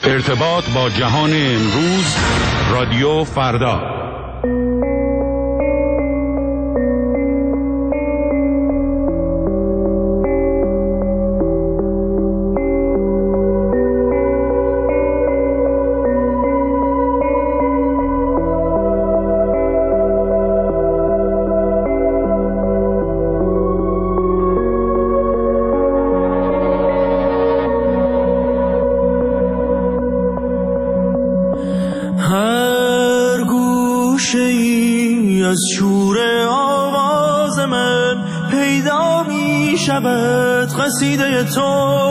ارتباط با جهان امروز، رادیو فردا. از شور آواز من پیدا می شود قصیده تو،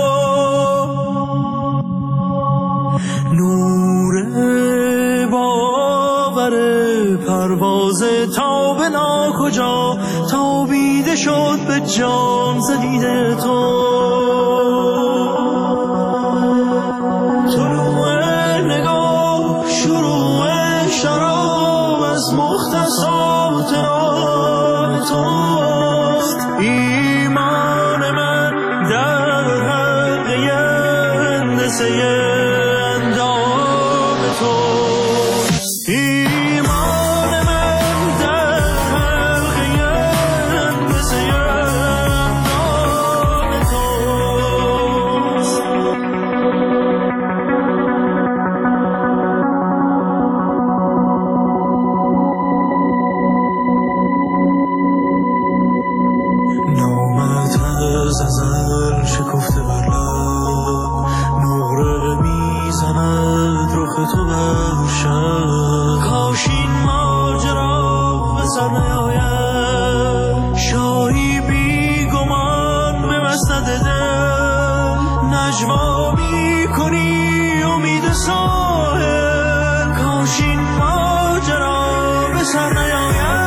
نور باور پرواز تا به ناکجا تابیده شد به جان زدیده تو. طلوع نگاه شروع شراب از مختصات راه توست، ایمان من در حلقه هندسه اندام توست، ایمان من در حلقه هندسه اندام توست. از ازل شکفته بر لب نقره میزند رخ تو بر شب، کاش این ماجرا به سر نیاید، شاهی بی گمان به مسند دل نجوا میکنی امید ساحل، کاش این ماجرا به سر نیاید.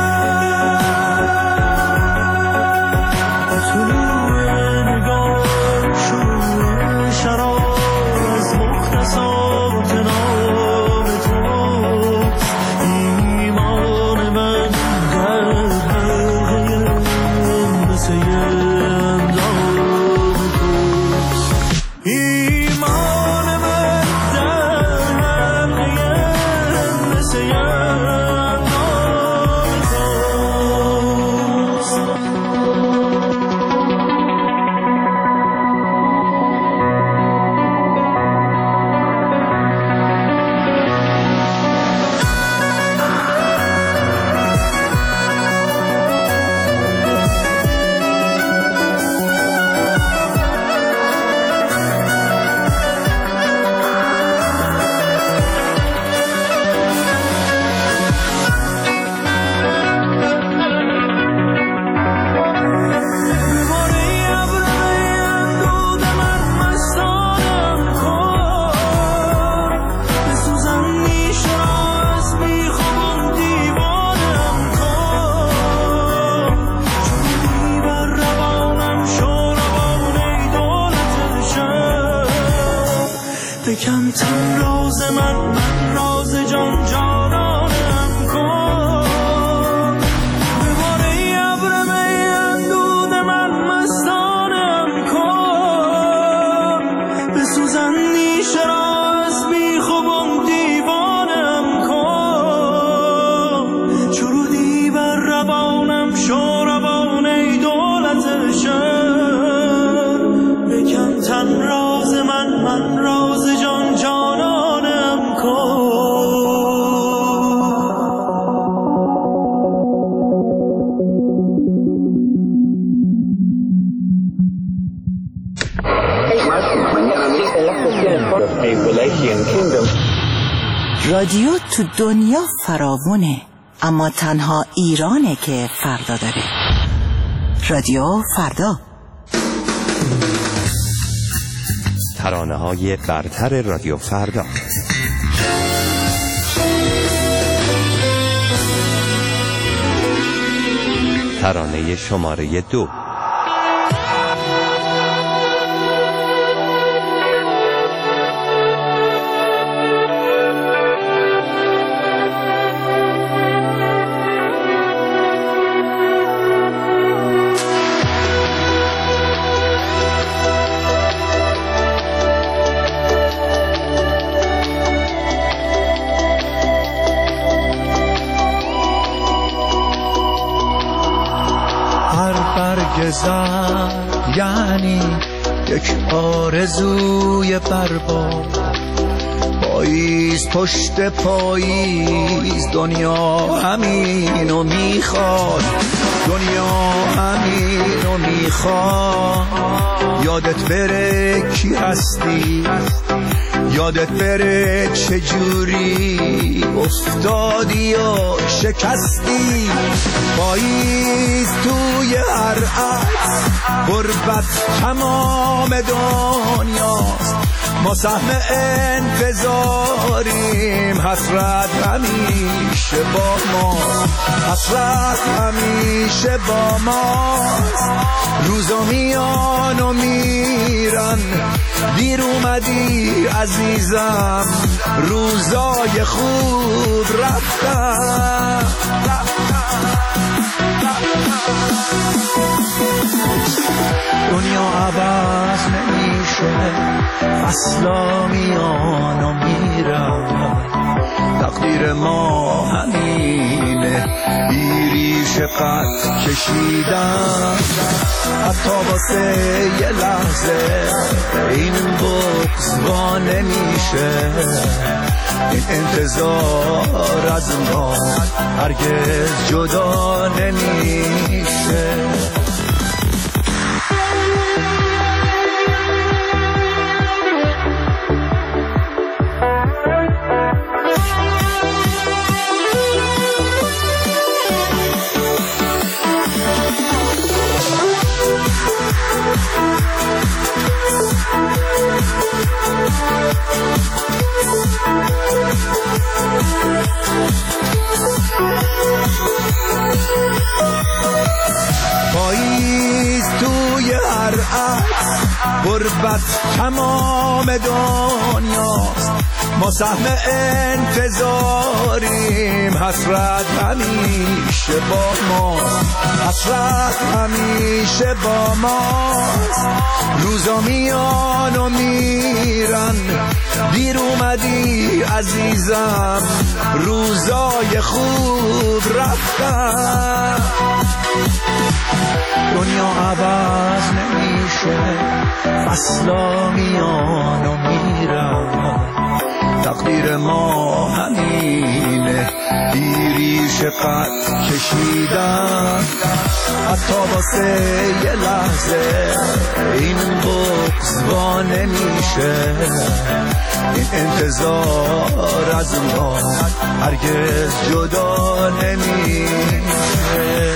بکن تن راز من راز جان جانانم کن، به باره ابر می اندود من مستانم کن، به سوزن نیشه را از بیخوابم دیوانم کن، چرودی بر روانم شو روان ای دولت شهر، بکن تن راز من راز جان جانانم کن. رادیو تو دنیا فراوونه، اما تنها ایرانه که فردا داره. رادیو فردا، ترانه‌های برتر رادیو فردا. ترانه شماره 2. گذر یعنی یک آرزوی برباد. پاییز پشت پاییز دنیا همینو میخواد، دنیا همینو میخواد. یادت بره کی هستی، یادت بره چجوری افتادی و شکستی. پاییز توی هر عکس غربت تمام دنیاست. ما سهم انتظاریم، حسرت همیشه با ما، حسرت همیشه با ما. روزا میان و میرن، دیر اومدی عزیزم، روزای خوب رفتن. دنیا عوض نمیشه، فصلا میان و میرن. تقدیر ما همینه، بیریش قد کشیدن. حتی واسه یه لحظه این بغض وا نمیشه. این انتظار از ما هرگز جدا نمیشه. پاییز توی هر عکس غربت تمام دنیاست. ما سهم انتظاریم، حسرت همیشه با ما، حسرت همیشه با ما. روزا میان و میرن، دیر اومدی عزیزم، روزای خوب رفتن. دنیا عوض نمیشه، فصلا میان و میرن. تقدیر ما همینه، بیریش قد کشیدن. حتی واسه یه لحظه این بغض وا نمیشه. این انتظار از ما هرگز جدا نمیشه.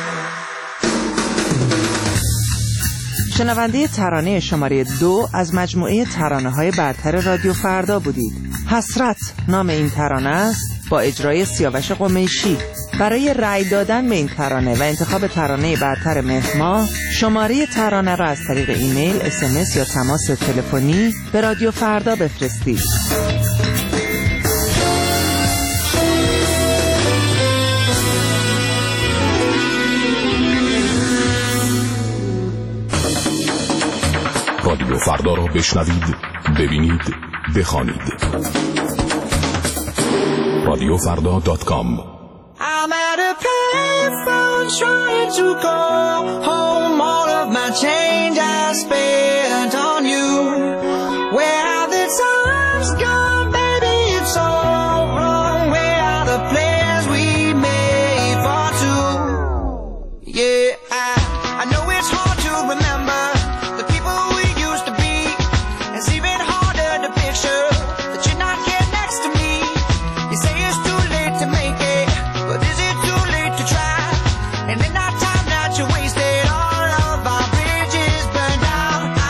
شنونده ترانه شماره 2 از مجموعه ترانه‌های برتر رادیو فردا بودید. حسرت نام این ترانه است، با اجرای سیاوش قمیشی. برای رأی دادن به این ترانه و انتخاب ترانه برتر مهر ماه، شماره ترانه را از طریق ایمیل، SMS یا تماس تلفنی به رادیو فردا بفرستید. رادیو فردا را بشنوید، ببینید، بخوانید. radioffarda.com. I'm at a payphone trying to call home. All of my change I spent on you. Where have the times gone, baby? It's all wrong. Where are the plans we made for two? Yeah, I know it's hard to remember the people we used to be. It's even harder to picture that you're not here next to me. You say it's too late to make it, but is it too late to try? And in that time that you wasted, all of our bridges burned down.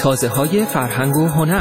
سازه‌های فرهنگ و هنر.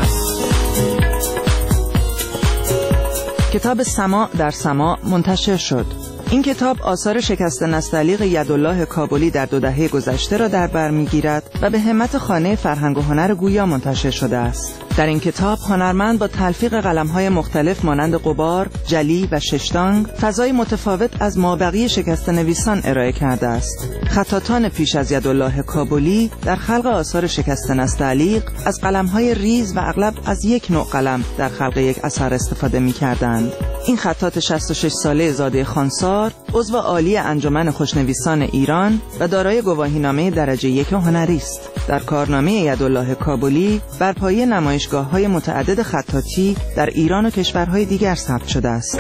کتاب سماع در سماع منتشر شد. این کتاب آثار شکسته نستعلیق یدالله کابلی در 2 دهه گذشته را در بر می‌گیرد و به همت خانه فرهنگ و هنر گویا منتشر شده است. در این کتاب هنرمند با تلفیق قلم‌های مختلف مانند غبار، جلی و ششتانگ فضای متفاوت از مابقی شکسته نویسان ارائه کرده است. خطاطان پیش از یدالله کابلی در خلق آثار شکسته نستعلیق از قلم‌های ریز و اغلب از یک نوع قلم در خلق یک اثر استفاده می‌کردند. این خطاط 66 ساله زاده خانسار عضو عالی انجمن خوشنویسان ایران و دارای گواهینامه درجه 1 هنری است. در کارنامه یدالله کابلی بر پایه نمایشگاه‌های متعدد خطاطی در ایران و کشورهای دیگر ثبت شده است.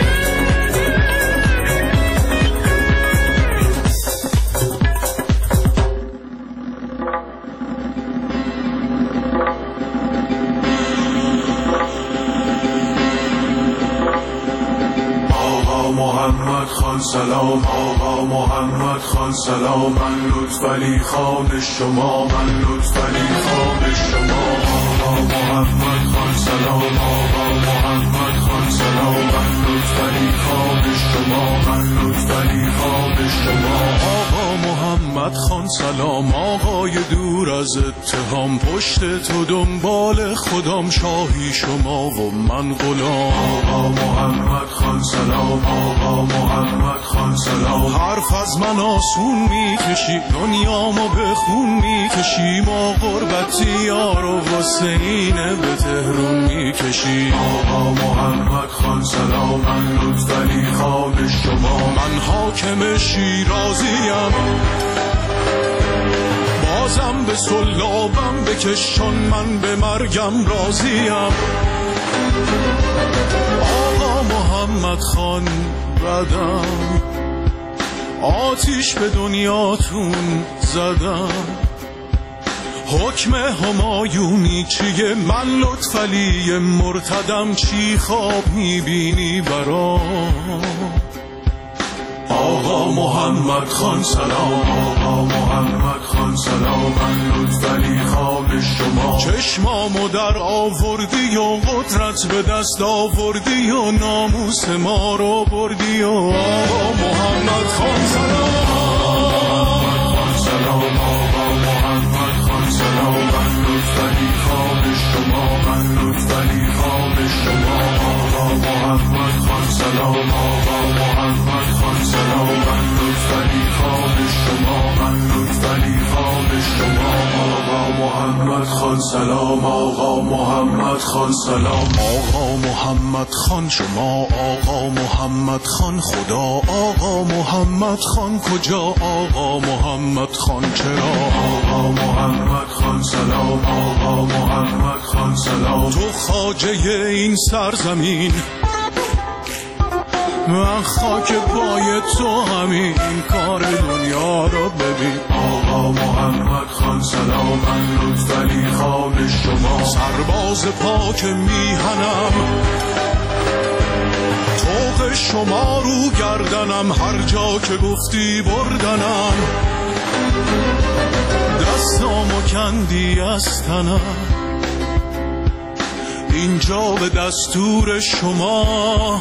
محمد خان سلام، آقا محمد خان سلام، من لطفعلی خان شما، من لطفعلی خان شما. آقا محمد خان سلام، آقا محمد خان سلام، من لطفعلی خان شما، من لطفعلی خان شما. آقا محمد خان سلام، آقای دور از اتهام، پشت تو دنبال خودم، شاهی شما و من غلام. آقا محمد خان سلام، آقا محمد خان سلام، حرف از من آسون میکشی، دنیامو به خون میکشی، ما غربتی یار و حسینه به تهرون میکشی. آقا محمد خان سلام، من لطفعلی خان شما، من حاکم شیرازیم، بازم به سلابم بکشان، من به مرگم راضیم. آقا محمد خان بدم، آتیش به دنیاتون زدم، حکم همایونی چیه؟ من لطفعلی مرتدم، چی خواب میبینی برام؟ آقا محمد خان سلام، آقا محمد خان سلام، من لطفعلی خان شما، چشمامو در آوردی و قدرت به دست آوردی و ناموس ما رو بردی و آقا محمد خان سلام، سلام آقا محمد خان سلام، من لطفعلی خان شما، من لطفعلی خان شما. آقا محمد خان سلام، آقا محمد خان سلام، من لطفعلی خان شما، من لطفعلی خان شما. آقا محمد خان سلام، آقا محمد خان سلام، آقا محمد خان شما، آقا محمد خان خدا، آقا محمد خان کجا، آقا محمد خان چرا؟ آقا محمد خان سلام، آقا محمد خان سلام، تو خواجه این سرزمین، من خاک پای تو همین، کار دنیا رو ببین. آقا محمد خان سلام، من لطفعلی خان شما، سرباز پاک میهنم، طوق شما رو گردنم، هر جا که گفتی بردنم، دستامو کندی از تنم، اینجا به دستور شما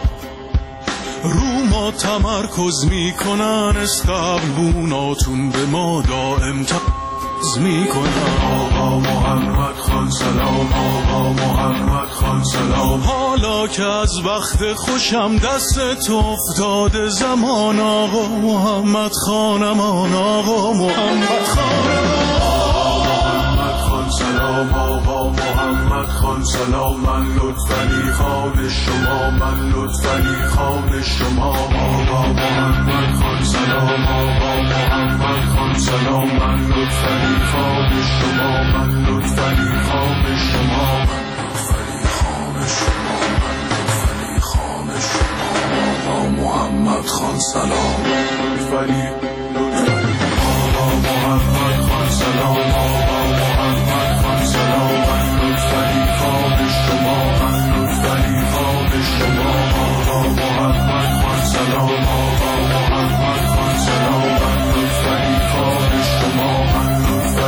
رو ما تمرکز میکنن، استقبوناتون به ما دائم تمرکز میکنن. آقا محمد خان سلام، آقا محمد خان سلام، حالا که از وقت خوشم دست تو افتاده زمان، آقا محمد خانمان، آقا محمد خانمان، سلام آقا محمد خان سلام، من لطفعلی خان شما، من لطفعلی خان شما. آقا محمد خان سلام، آقا محمد خان سلام، من لطفعلی خان شما، من لطفعلی خان شما، لطفعلی خان شما، لطفعلی خان شما. آقا محمد خان سلام، لطفعلی آقا محمد خان سلام، آقا محمد خان سلام، من لطفعلی خان شما، من لطفعلی خان شما. آقا محمد خان سلام، آقا محمد خان سلام، من لطفعلی خان شما، من لطفعلی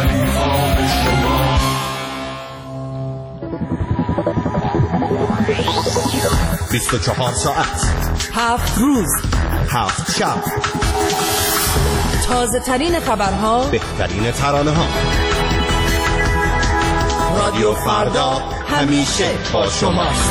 24 ساعت 7 روز 7 شب، تازه ترین خبرها، بهترین ترانه ها. رادیو فردا همیشه با شماست.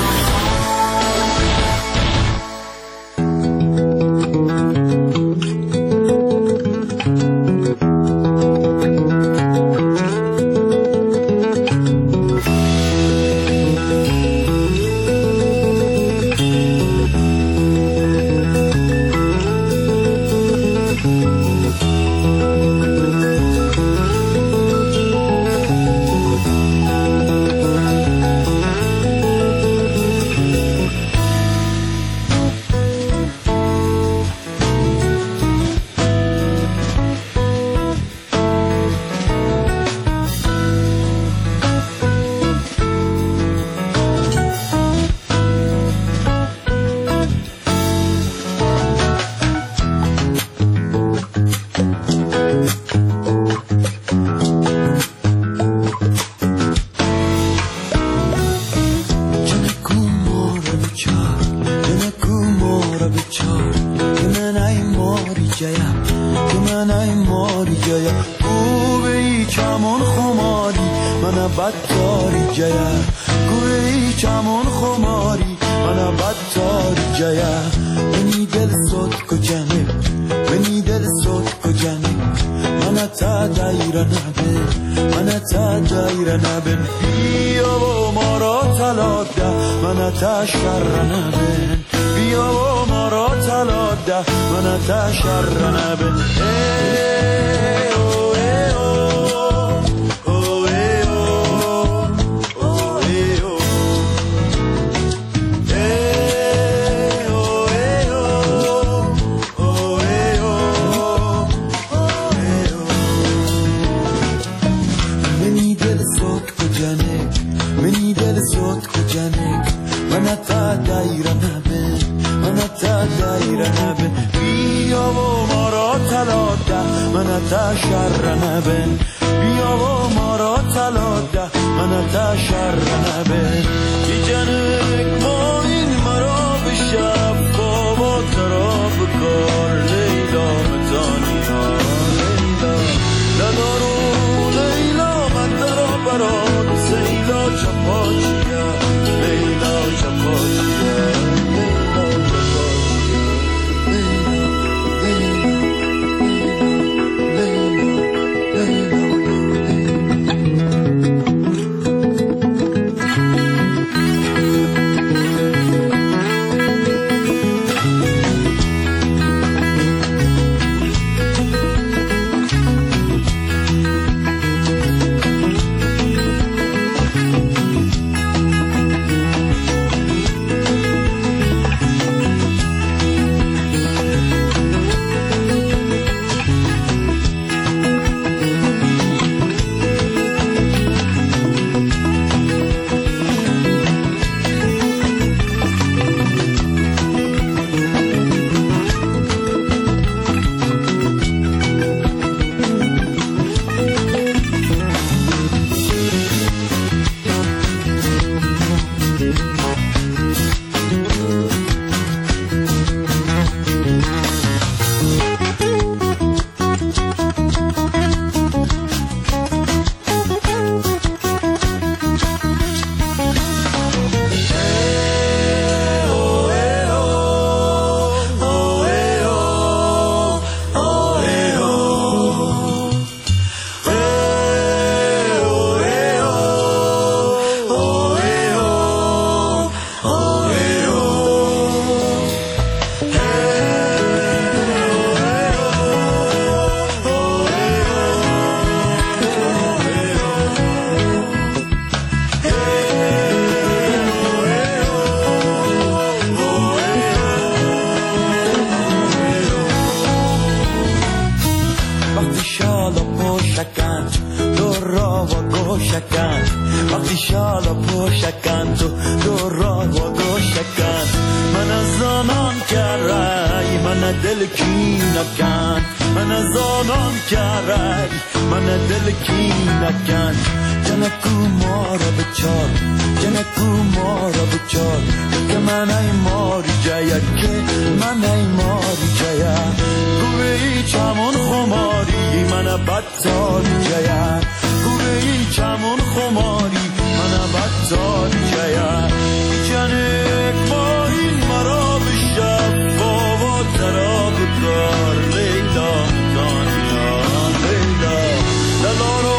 من از آنان که رای من دل کی نکن جنکو مارا بچار جنکو مارا بچار که من ای ماری جایا که من ای ماری جایا گوی چمون خماری من بدتاری جایا گوی چمون خماری من بدتاری جایا جنک با این مرا بشب بابا ترا بکار لیلا دانیا لیلا لالارو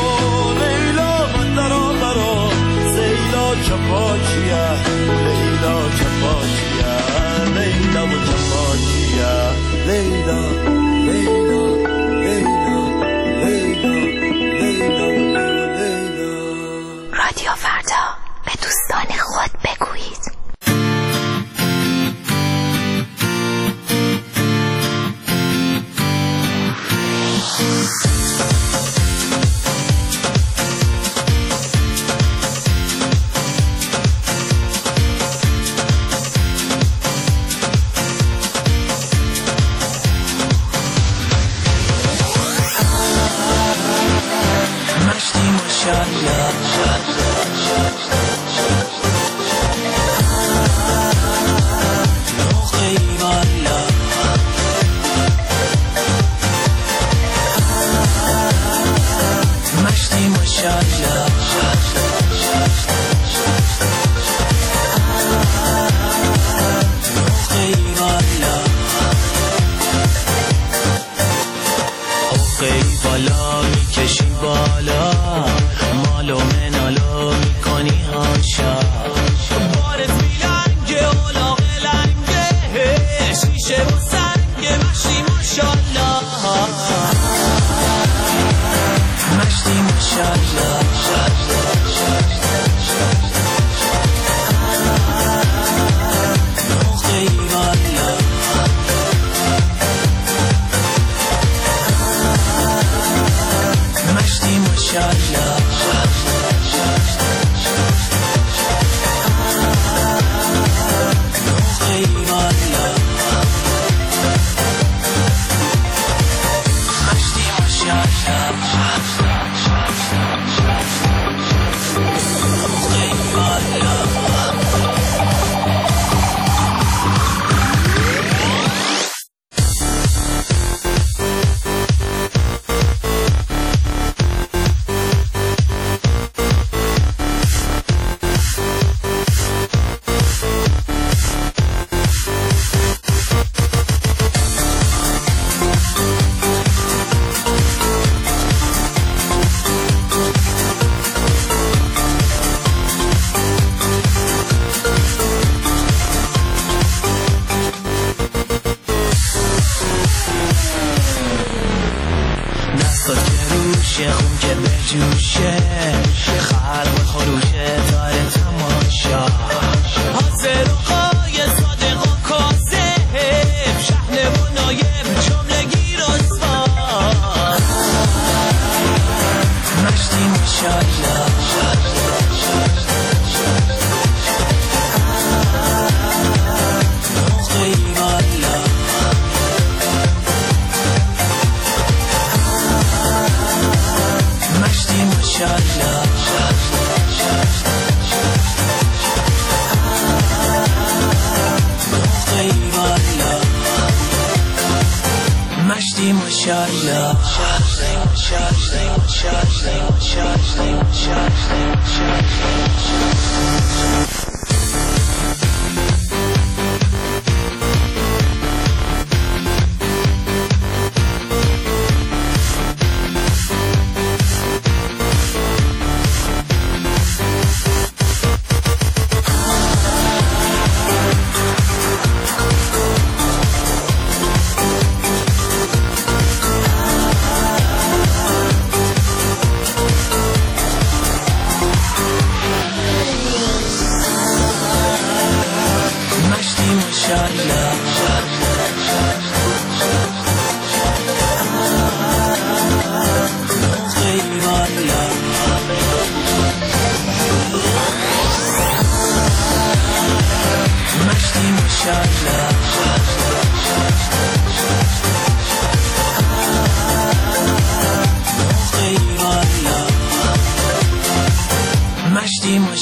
چپاچیا لیلا چپاچیا لیلا و چپاچیا لیلا لیلا لیلا لیلا لیلا. رادیو فردا، به دوستان خود بگویید.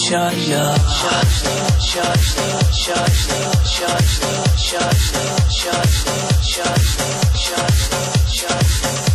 inshallah.